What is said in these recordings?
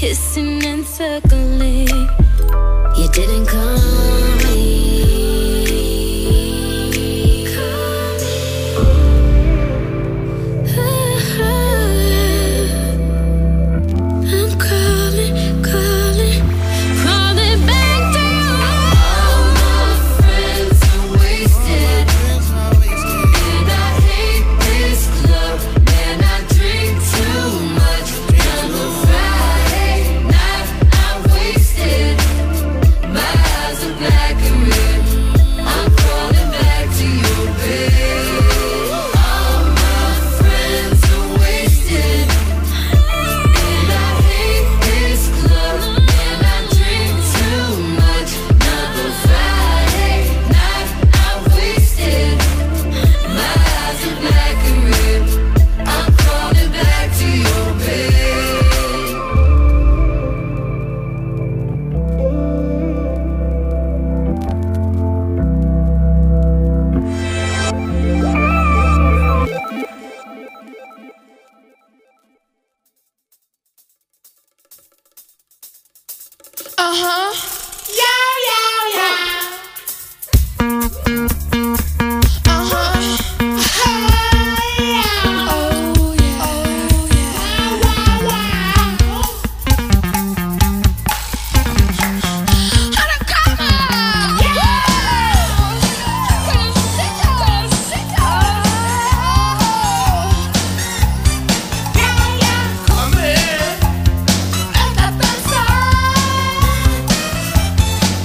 hissing and circling. You didn't call me. I'm calling, calling, crawling back to you. All my friends are wasted, and I hate this club. Man, I drink too much. Another Friday night, I'm wasted. My eyes are black and red. I'm crawling back to your bed. All my friends are wasted, and I hate this club. Man, I drink too much. Another Friday night, I'm wasted. My eyes are black and red. I'm crawling back to your bed. Yeah, yeah, yeah. Oh, yeah. Oh, yeah. Wow, wow. Come here.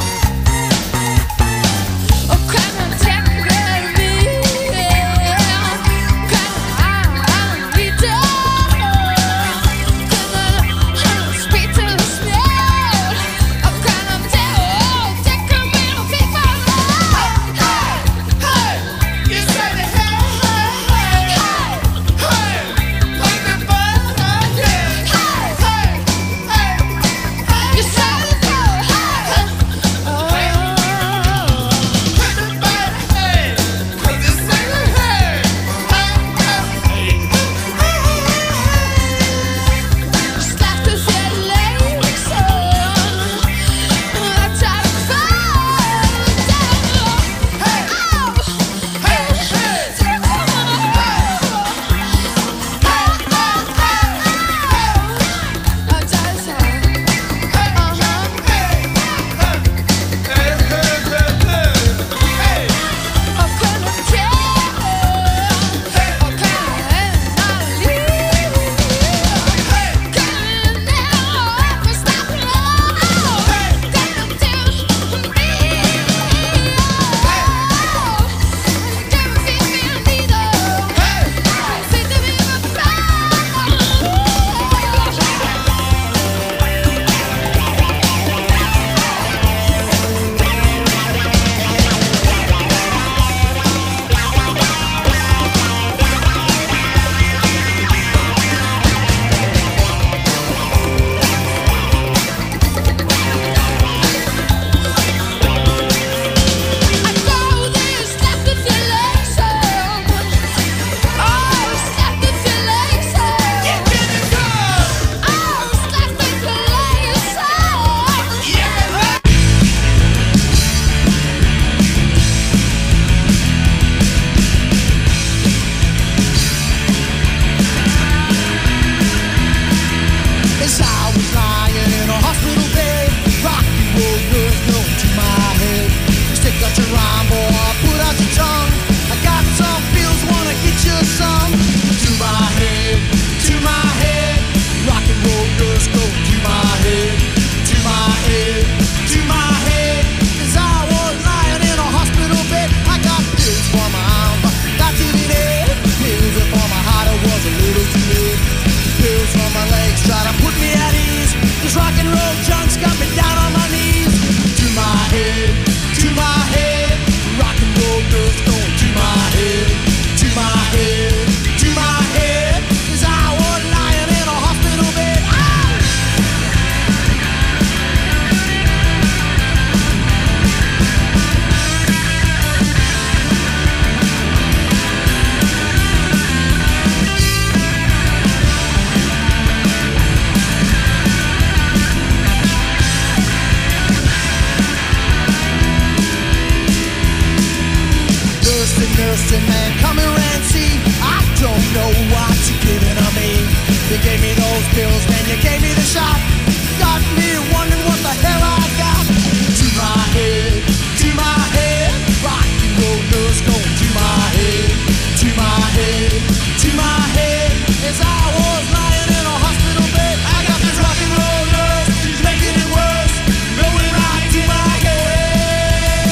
You gave me those pills, then you gave me the shot. Got me wondering what the hell I got. To my head, rock and roll nerves going to my head, to my head, to my head. As I was lying in a hospital bed, I got this rock and roll nerves, making it worse, going right to my head.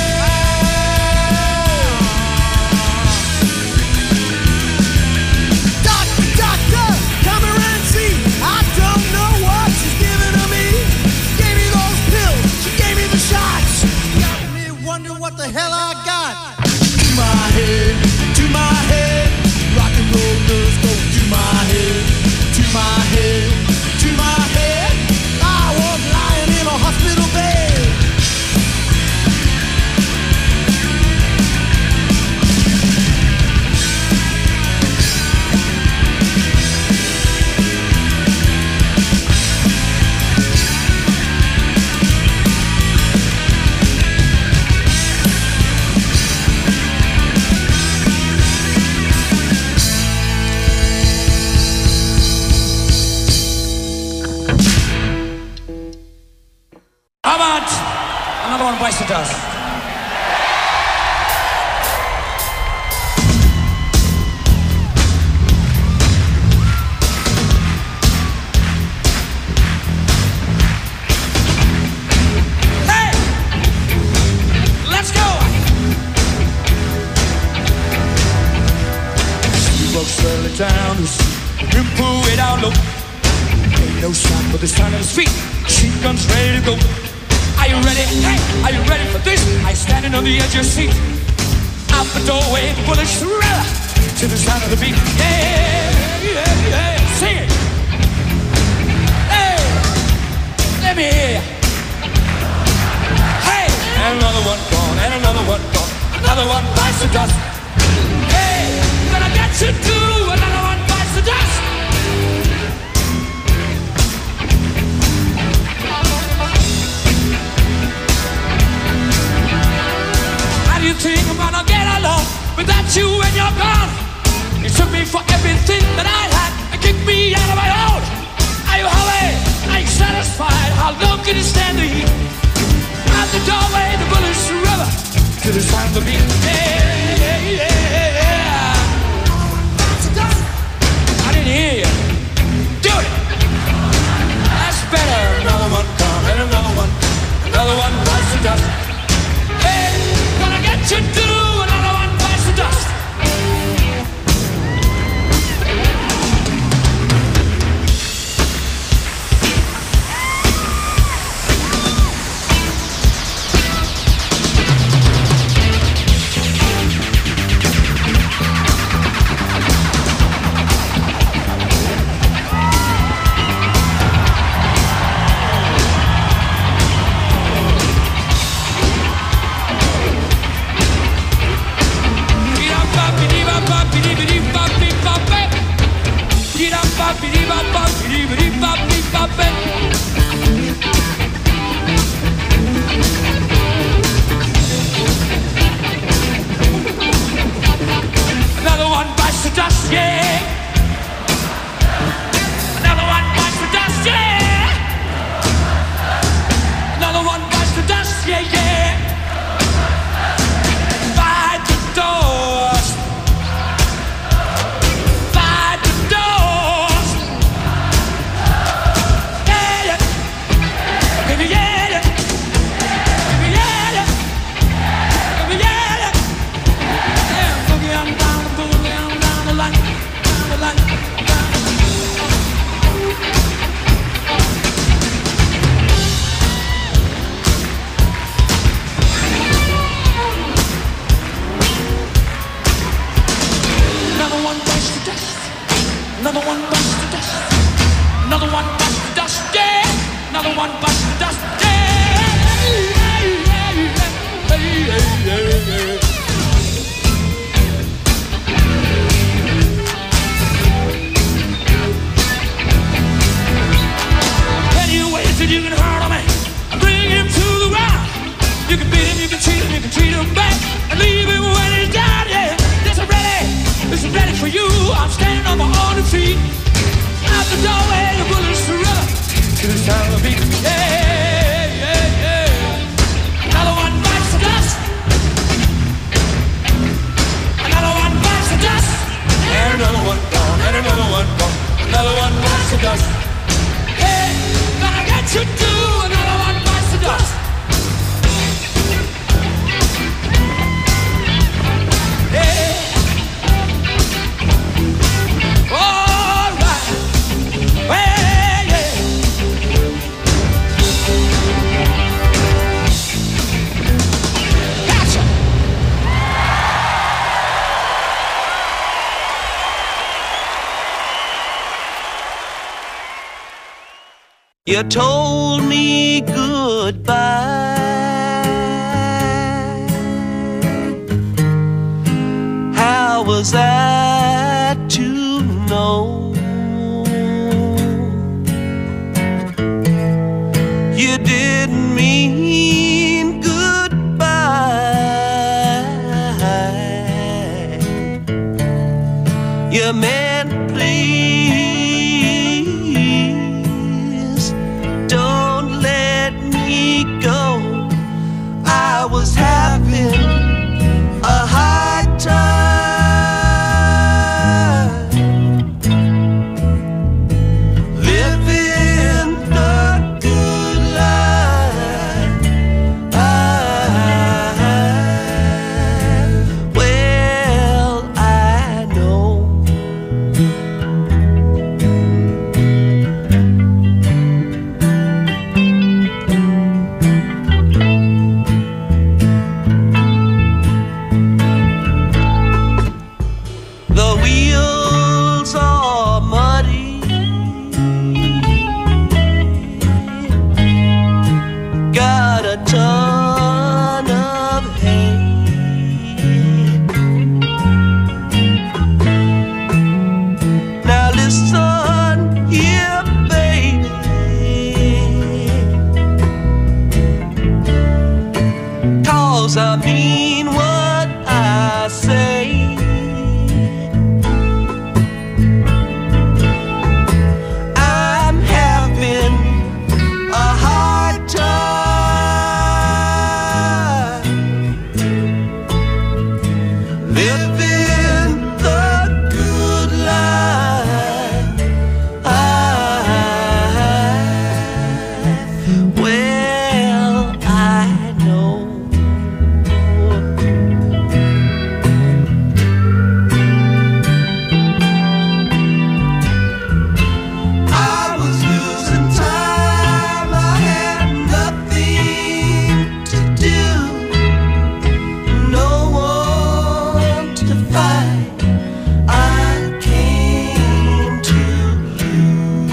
Doctor, come here and see. I don't know what she's giving to me. Gave me those pills, she gave me the shots. Got me wondering what the hell I got. To my head, rock and roll nerves go to my head, to my head, to my head. I was lying in a hospital bed. How about another one bites the dust? Hey! Let's go! She walks early down the street, and pull it out low. Ain't no sign for the sound of his feet. She comes ready to go. Are you ready? Hey, are you ready for this? I standing on the edge of your seat. Out the doorway, bullets rather to the sound of the beat. Yeah, sing it. Hey, let me hear you. Hey, and another one gone, and another one gone. Another one bites the dust. Hey, gonna get you too. Another one bites the dust. You think I'm gonna get along without you when you're gone? You took me for everything that I had and kicked me out of my own. Are you happy? Are you satisfied? How long can you stand the heat? Out the doorway, the bullets river to the sound of the beat. Yeah. I didn't hear you. Do it. That's better. Another one come and another one bites the dust. To do another one bites the dust. Another one bites the dust, yeah. Another one bites the dust, yeah. Another one bites the dust, yeah. Bite the dust. Bite the dust. Yeah. Give me yeah. Give me yeah. Give me yeah. Yeah, boogie on down the line, down the line. Another one bites the dust. Another one bites the dust. Another one bites the dust. Yeah. Another one bites the dust. Yeah. Any ways that you can hurt a man, bring him to the ground. You can beat him, you can treat him back, and leave him when he's down. Yeah, this is ready for you. I'm standing on my own feet. Out the door. to dust. Hey, gonna get you to another one bites the dust. Hey, all right, well, yeah. Gotcha. You told me goodbye. How was I to know? You didn't mean goodbye. You meant please. Don't let me go. I was having a hard time living the good life. Well, I know. The wheels are muddy, got a ton of hay. Now listen here, baby, 'cause I mean what I say. I'm having a hard time living the good life. Well, I know. I was losing time, I had nothing to do, no one to fight. I came to you.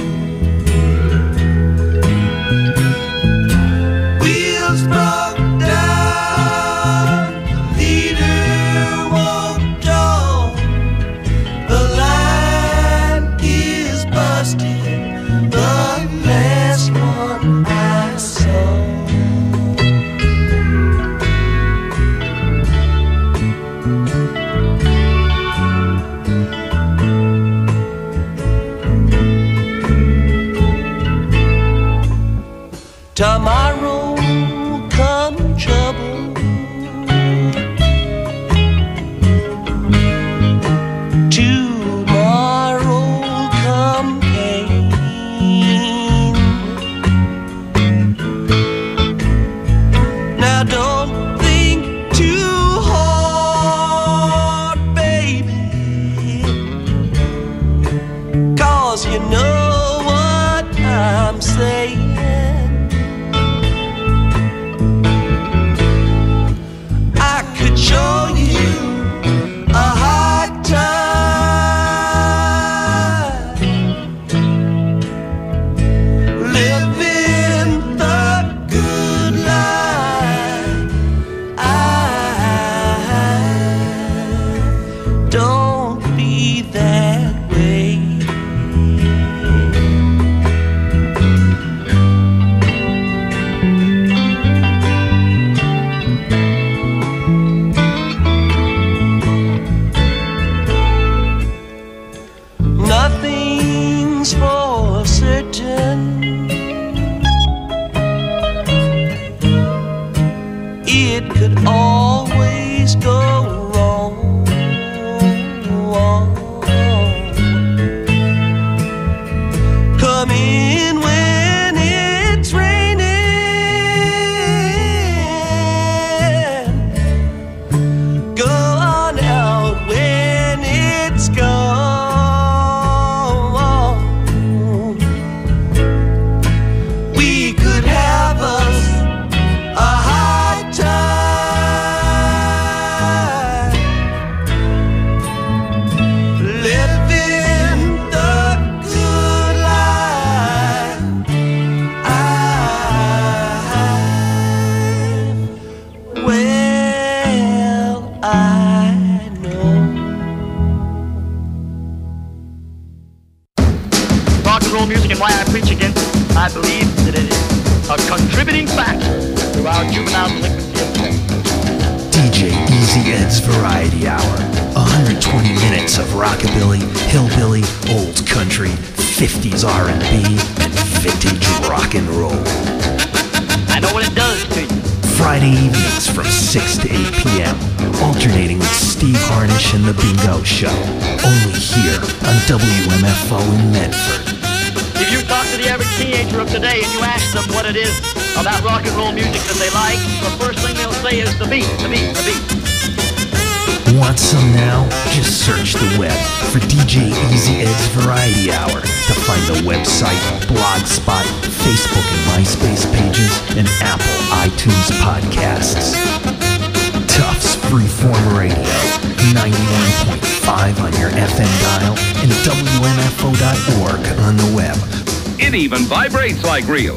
Wheels broke down, leader walked on. The line is busted, the last one I saw. Tomorrow come trouble, tomorrow come pain. Now don't think too hard, baby, 'cause you know what I'm saying. Come in when it's raining. Go on out when it's gone. We could have us a hard time living the good life. Well, I know. Rock and roll music and why I preach against it. I believe that it is a contributing factor to our juvenile delinquency of sex. DJ Easy Ed's Variety Hour. 120 minutes of rockabilly, hillbilly, old country, 50s R&B, and vintage rock and roll. I know what it does to you. Friday evenings from 6 to 8 p.m. Alternating with Steve Harnish and The Bingo Show. Only here on WMFO in Medford. If you talk to the average teenager of today and you ask them what it is about rock and roll music that they like, the first thing they'll say is the beat, the beat, the beat. Want some now? Just search the web for DJ Easy Ed's Variety Hour to find the website, Blogspot, Facebook and MySpace pages, and Apple iTunes podcasts. Tufts Freeform Radio, 91.5 on your FM dial, and WMFO.org on the web. It even vibrates like real.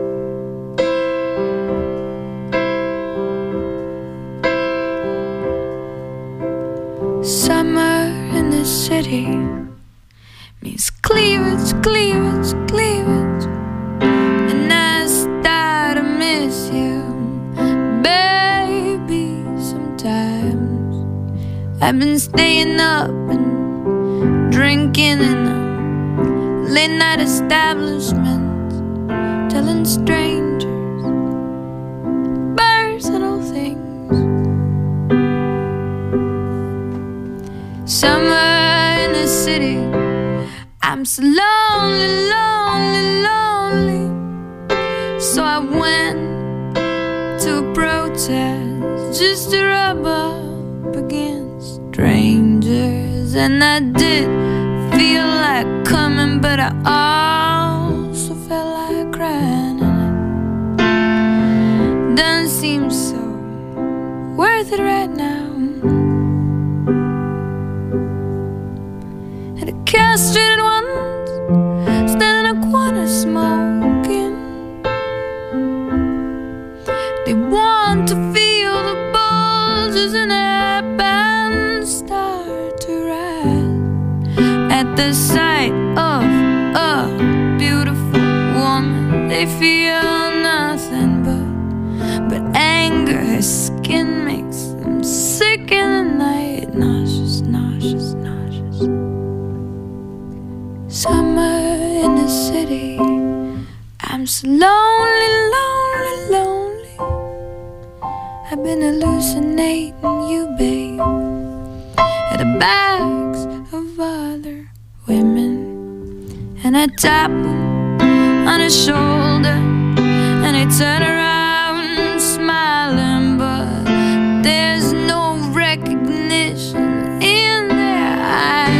Summer in the city means cleavage, cleavage, cleavage. And I start to miss you, baby, sometimes. I've been staying up and drinking in a late night establishment, telling strangers personal things. Summer in the city, I'm so lonely, lonely, lonely. So I went to a protest just to rub up against strangers. And I did feel like coming, but I also felt like crying. And it doesn't seem so worth it right now. Castrated ones stand in a corner smoking. They want to feel the bulges in their pants start to rise at the sight of a beautiful woman. They feel nothing but anger. Her skin makes them sick in the night, nauseous, nauseous, nauseous. Summer in the city, I'm so lonely, lonely, lonely. I've been hallucinating you, babe, at the backs of other women. And I tap them on his shoulder, and they turn around smiling, but there's no recognition in their eyes.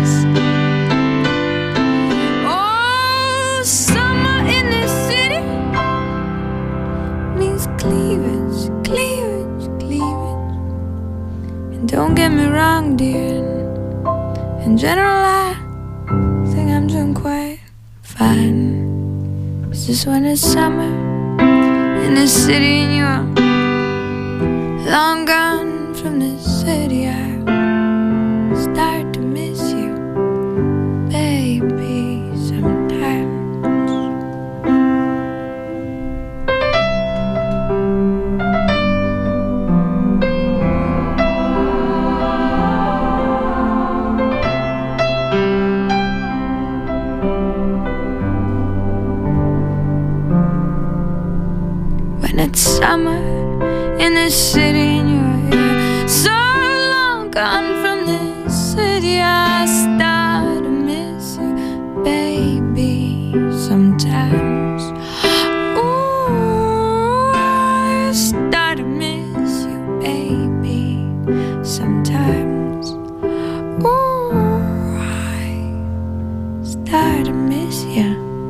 Summer in the city means cleavage, cleavage, cleavage. And don't get me wrong, dear, in general I think I'm doing quite fine. It's just when it's summer in the city and you're long gone from the city, I start to miss you, baby, sometimes. When it's summer in the city and you're here, so long gone from the city, I start to miss you, baby, Sometimes, ooh, I start to miss you, baby. Sometimes, ooh, I start to miss you,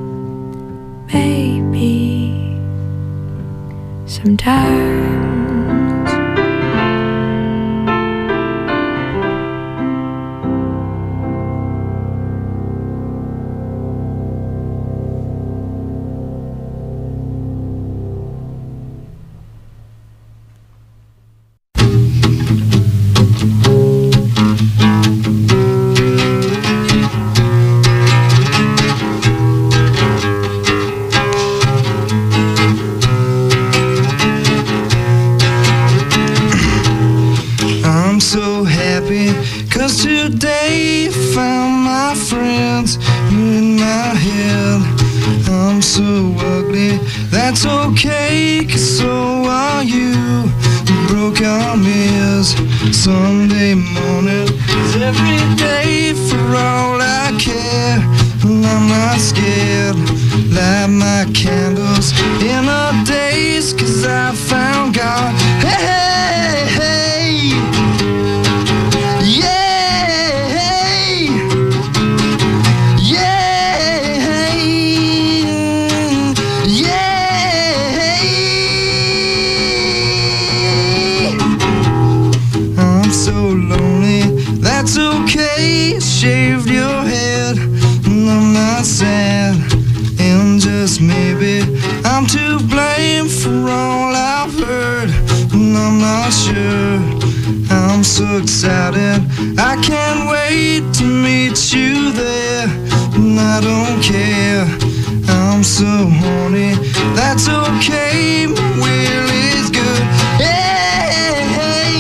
baby. Sometimes. I'm so happy, 'cause today I found my friends in my head. I'm so ugly, that's okay, 'cause so are you. Broke our mirrors Sunday morning, 'cause every day for all I care. And I'm not scared, light my candles in the days, 'cause I found God. Hey, hey, hey. That's okay, shaved your head, and I'm not sad, and just maybe I'm to blame for all I've heard, and I'm not sure. I'm so excited, I can't wait to meet you there, and I don't care, I'm so horny, that's okay, my will is good. Hey, hey.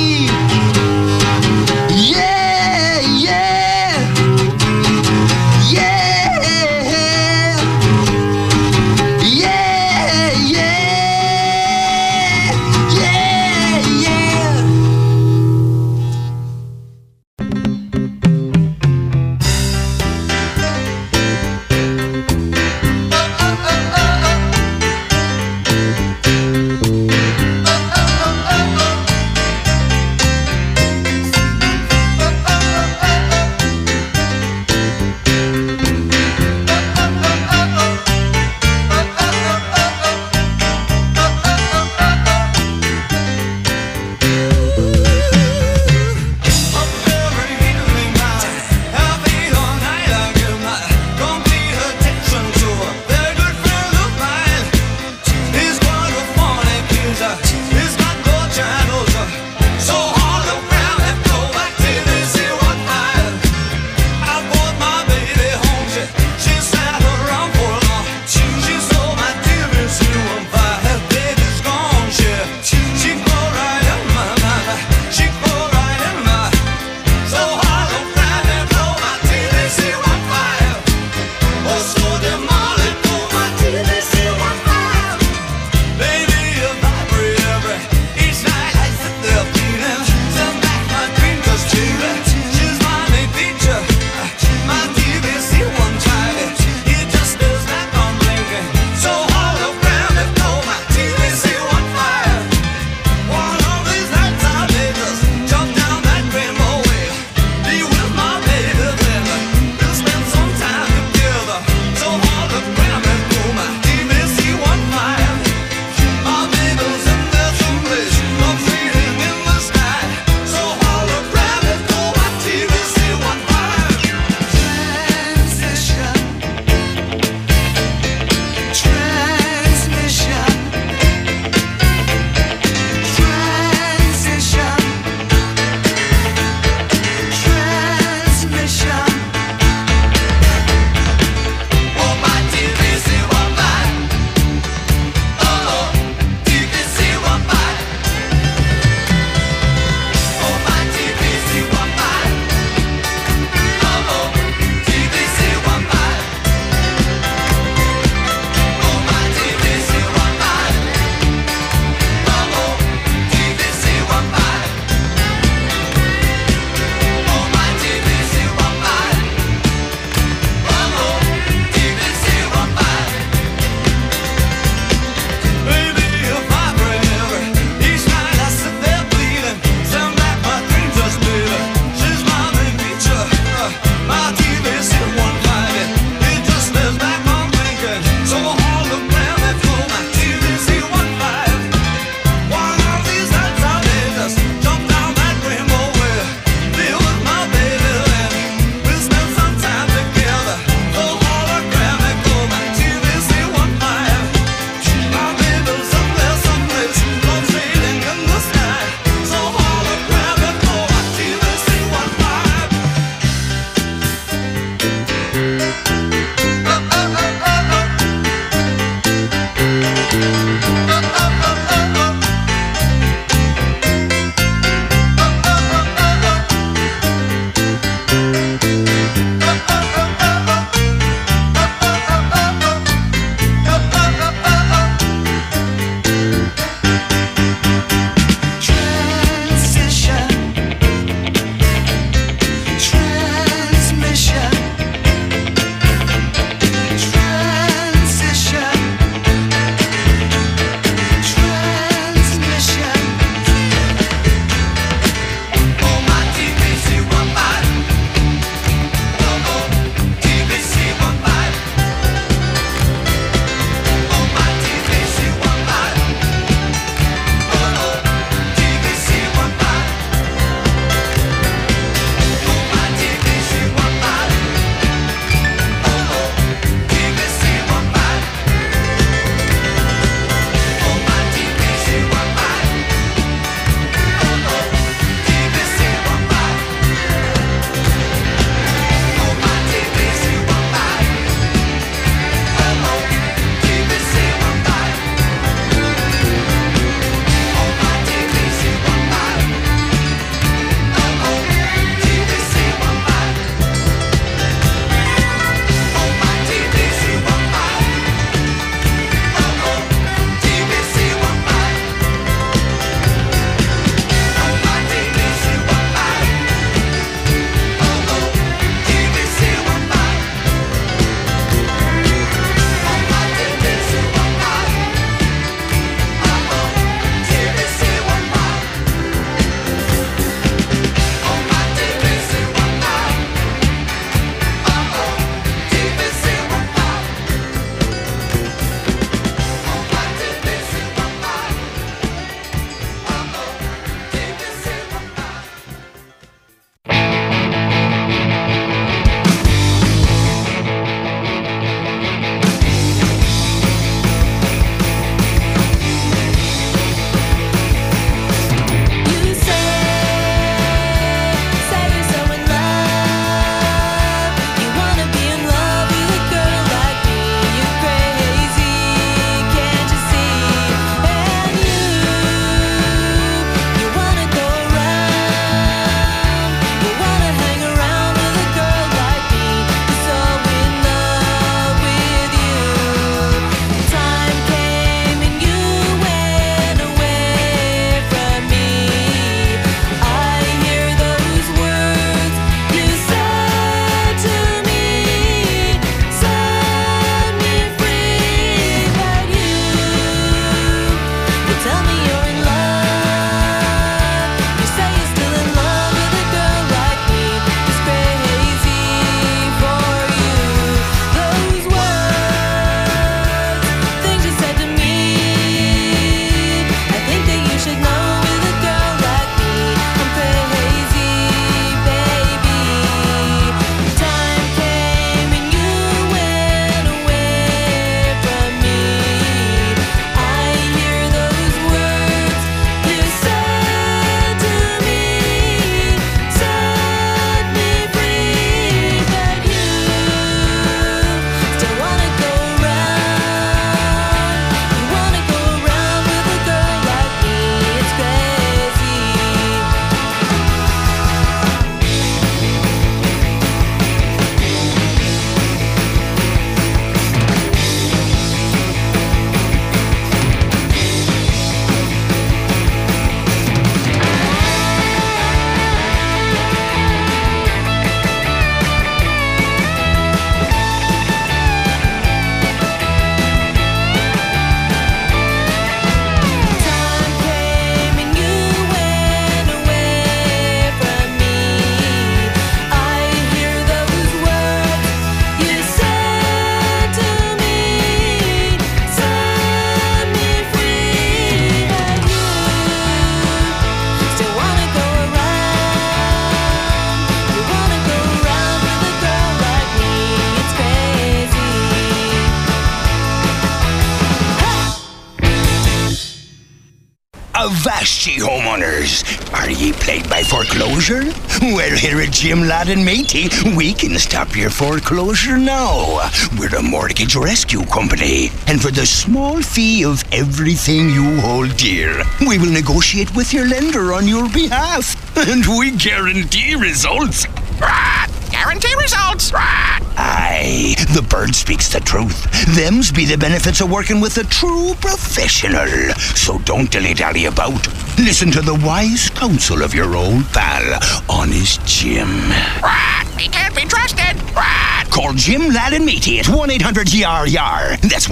Avast ye, homeowners! Are ye plagued by foreclosure? Well, here at Jim Ladd and Matey, we can stop your foreclosure now. We're a mortgage rescue company, and for the small fee of everything you hold dear, we will negotiate with your lender on your behalf, and we guarantee results. Guarantee results. Aye, the bird speaks the truth. Them's be the benefits of working with a true professional. So don't dilly-dally about. Listen to the wise counsel of your old pal, Honest Jim. He can't be trusted. Call Jim Ladd and Matey at 1-800-YAR-YAR. That's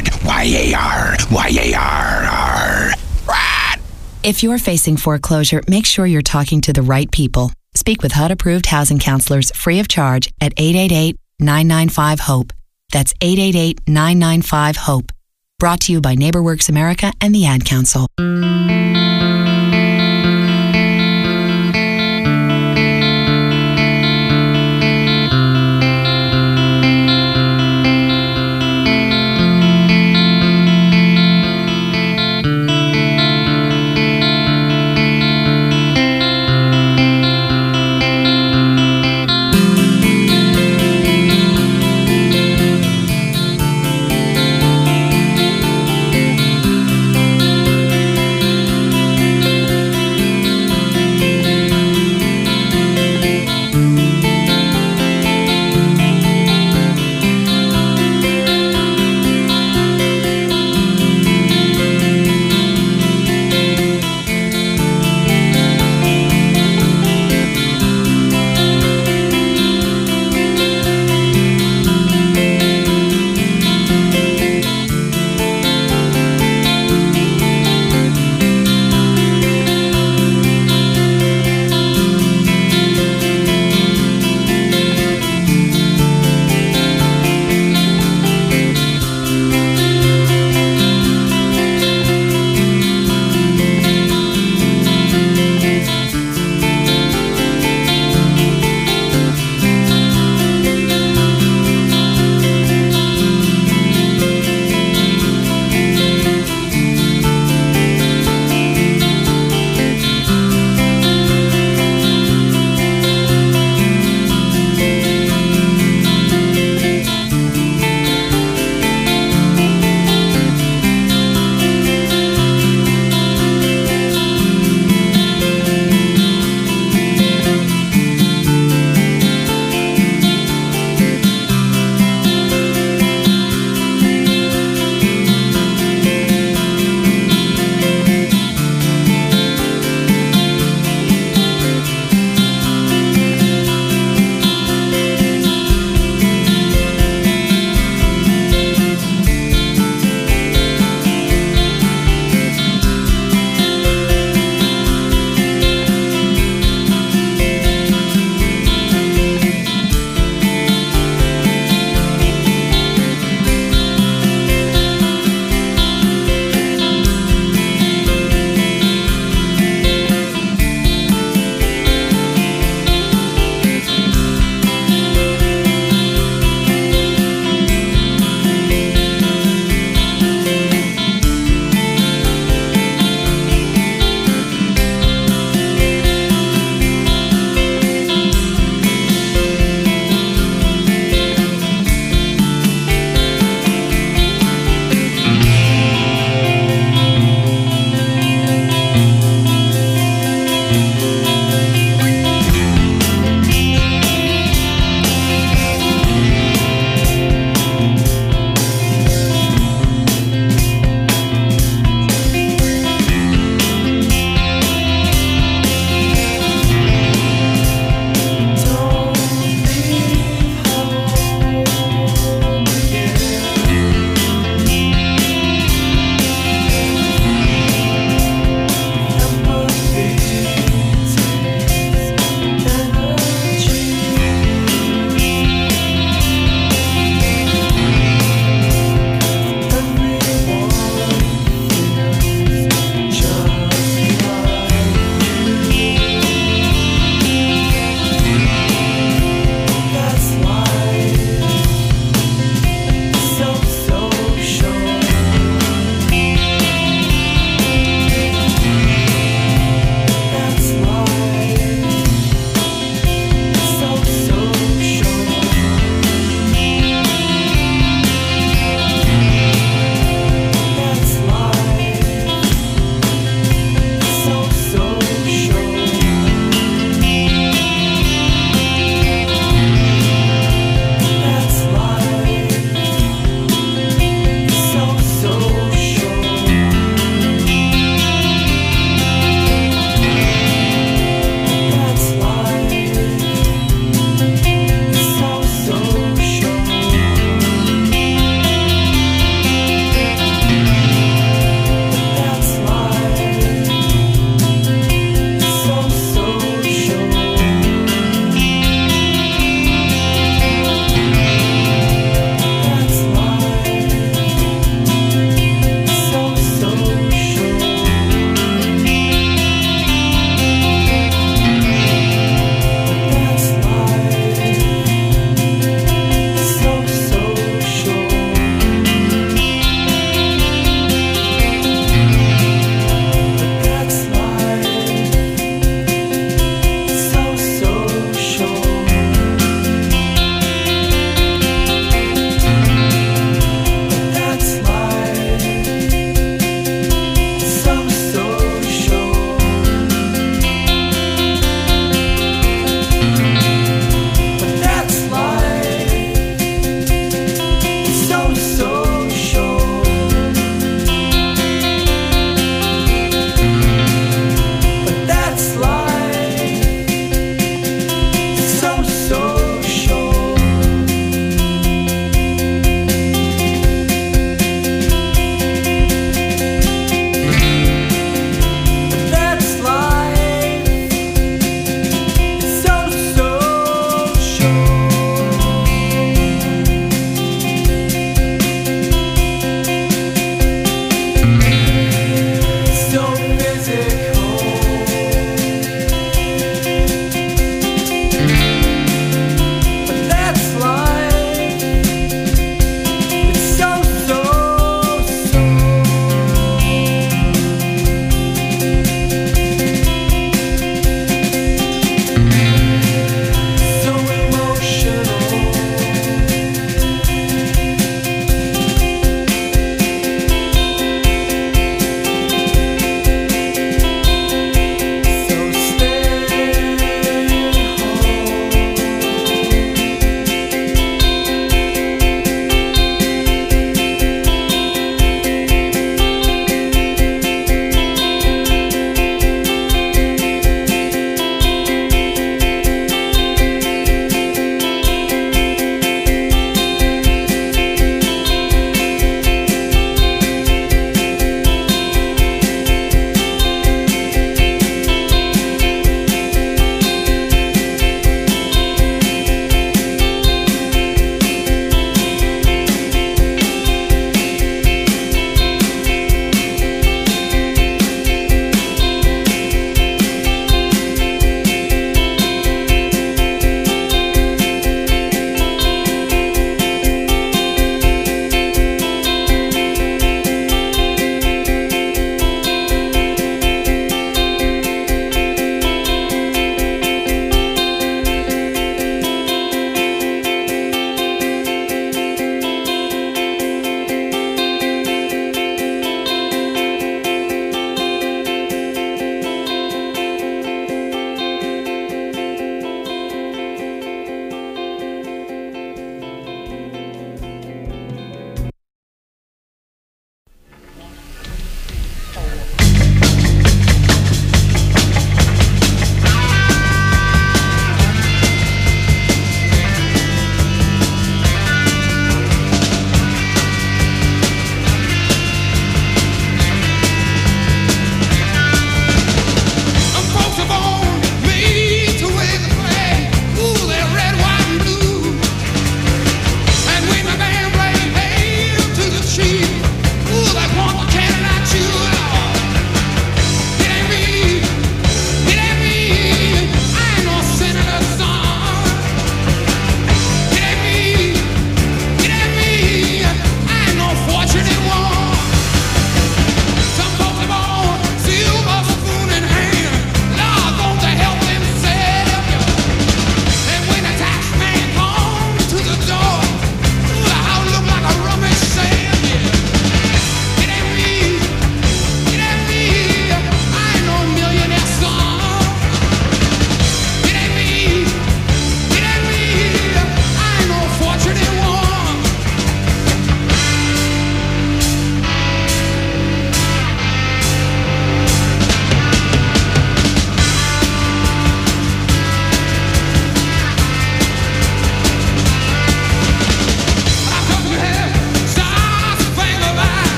1-800-YAR-YAR-R. If you're facing foreclosure, make sure you're talking to the right people. Speak with HUD-approved housing counselors free of charge at 888-995-HOPE. That's 888-995-HOPE. Brought to you by NeighborWorks America and the Ad Council.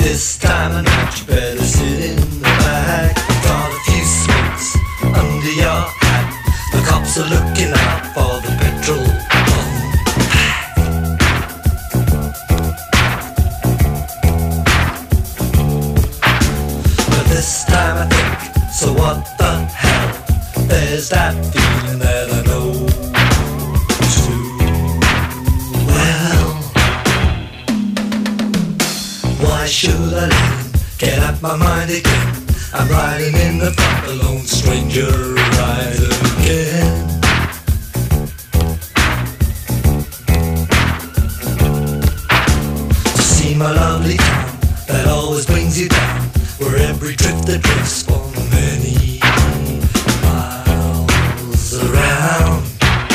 This time of night you better sit in the back. Got a few smokes under your hat. The cops are looking out for the petrol bomb. But this time I think, so what the hell? There's that feeling that I know too well. Why should I let him get out my mind again? I'm riding in the front, the lone stranger rides again. To see my lovely town that always brings you down, where every drifter drifts for many miles around.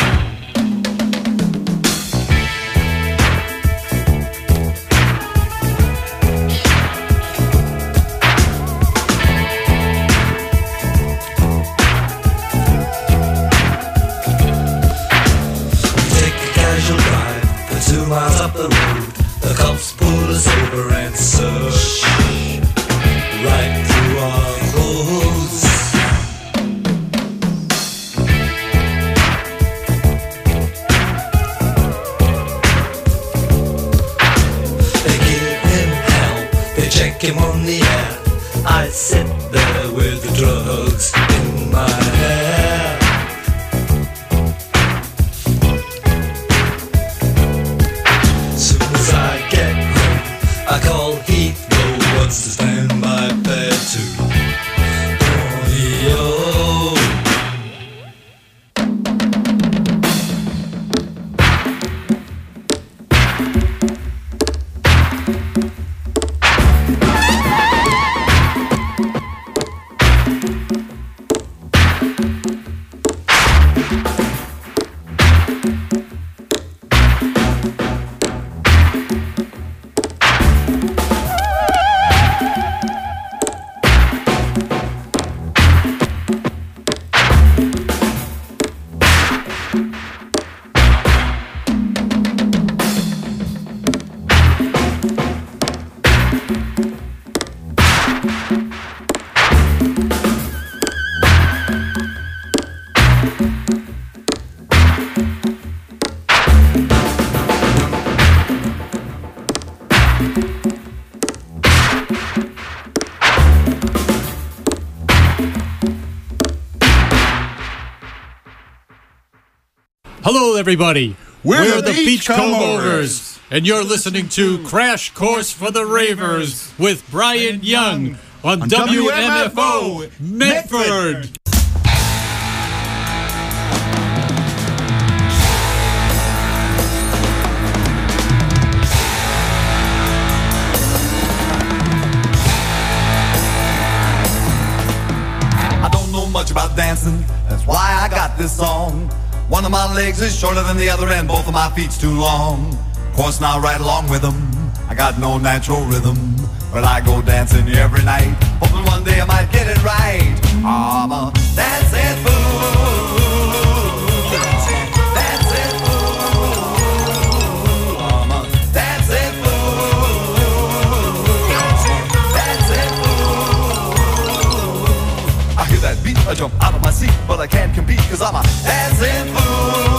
Miles up the road, the cops pull us over and search right through our clothes. They give him hell, they check him on the air. I sit there with the drugs in my hair. I call Heathrow, what's the standby fare to Borneo? Hello, everybody. We're the Beachcombers, and you're listening to Crash Course for the Ravers with Brian Young on WMFO Medford. I don't know much about dancing, that's why I got this song. One of my legs is shorter than the other and both of my feet's too long. Of course now right along with them, I got no natural rhythm, but I go dancing every night, hoping one day I might get it right. I'm a dancing fool, dancing fool. I'm a dancing fool, dancing fool. I hear that beat, I jump out of my seat, but I can't compete cause I'm a dancing fool.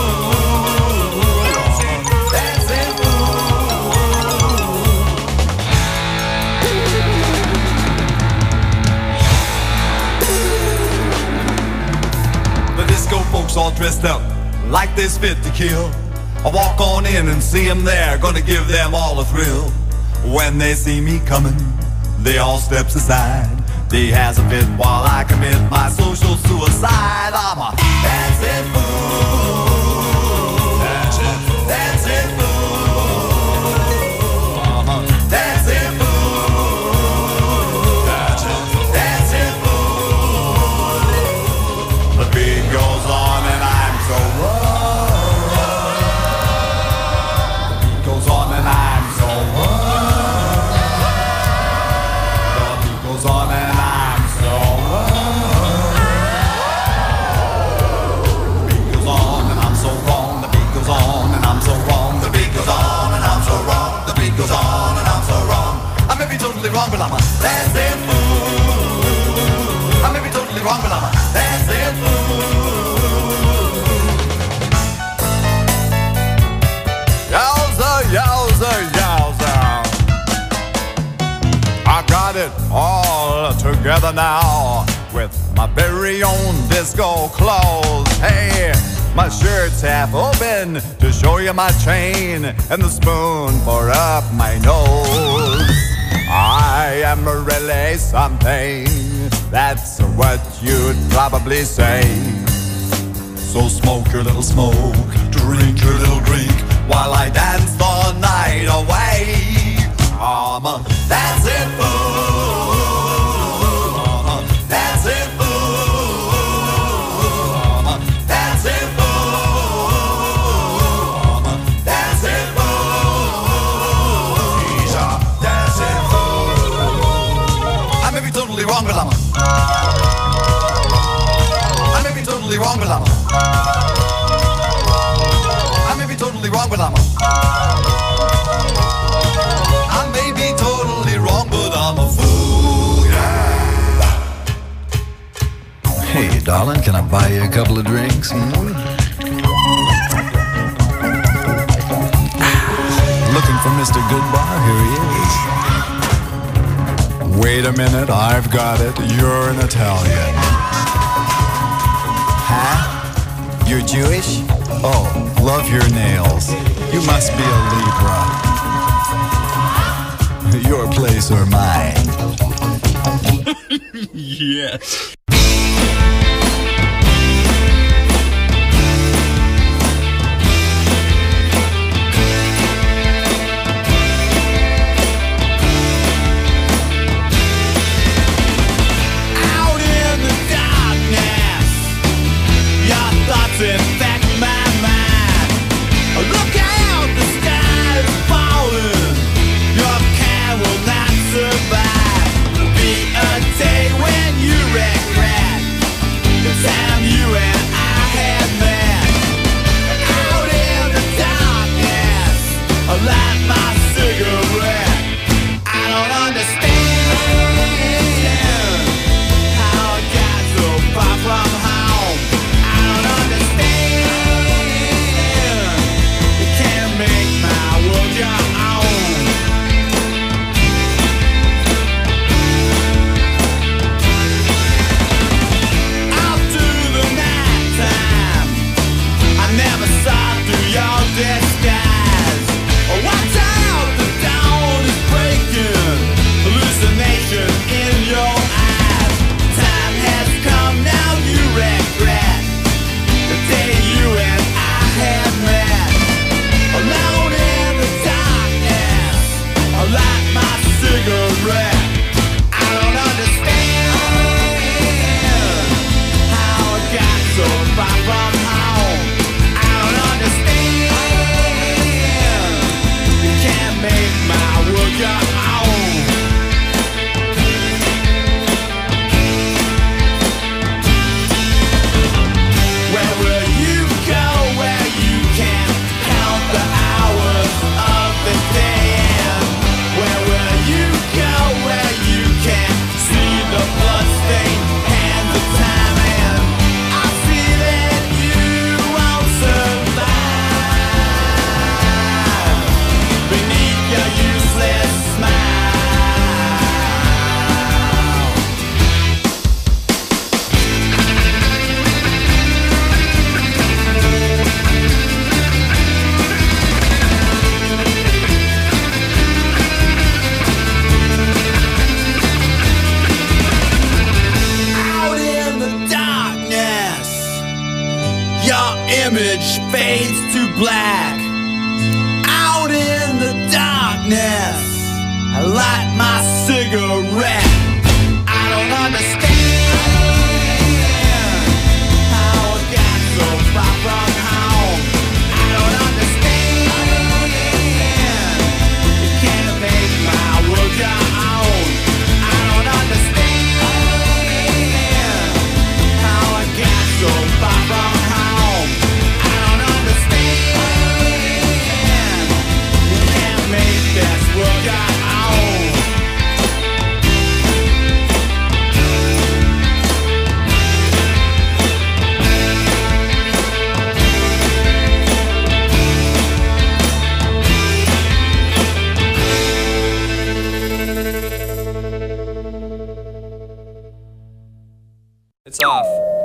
Dancing fool. The disco folks all dressed up like this fit to kill. I walk on in and see them there, gonna give them all a thrill. When they see me coming, they all steps aside. They has a fit while I commit my social suicide. I'm a dancing fool, dancing fool. I'm a dancing fool, dancing fool. The beat goes on and I'm so the beat goes on and I'm so the beat goes on and I'm so totally wrong, but I'm a dancing fool. I may be totally wrong, but I'm a dancing fool. Yowza, yowza, yowza. I got it all together now with my very own disco clothes. Hey, my shirt's half open to show you my chain and the spoon for up my nose. I am really something, that's what you'd probably say. So smoke your little smoke, drink your little drink, while I dance the night away. I'm a dancing fool. I'm a dancing fool. I'm a dancing fool. I'm a dancing fool. He's a dancing fool. I may be totally wrong, but I'm a. I may be totally wrong, but I'm a. I may be totally wrong, but I'm a. I may be totally wrong, but I'm a fool, yeah. Hey, darling, can I buy you a couple of drinks? Looking for Mr. Goodbar? Here he is. Wait a minute, I've got it. You're an Italian. Huh? You're Jewish? Oh, love your nails. You must be a Libra. Your place or mine? Yes. Out in the darkness, your thoughts infect my mind. Look out, the sky is falling. Your car will not survive. Be a day when you regret the time you and I had met. Out in the darkness, I light my cigarette. I don't understand how I got so far from home. I don't understand. You can't make my world your own. Out through the night time, I never saw through your disguise. Watch out, the dawn is breaking. Hallucination in your eyes. Time has come, now you regret the day you and I had met. Alone in the darkness, I light my cigarette. I don't understand how I got so far from home. I don't understand. You can't make my world your own. Where will you go where you can count the hours of the day? And where will you go where you can see the bloodstained hands of time? And I see that you won't survive beneath your useless smile. Out in the darkness, your image fades to black. Out in the darkness, I light my cigarette. I don't understand how I got so far from home. I don't understand. You can't make my world your own. I don't understand how I got so far from home. I don't understand. You can't make this world your own. off.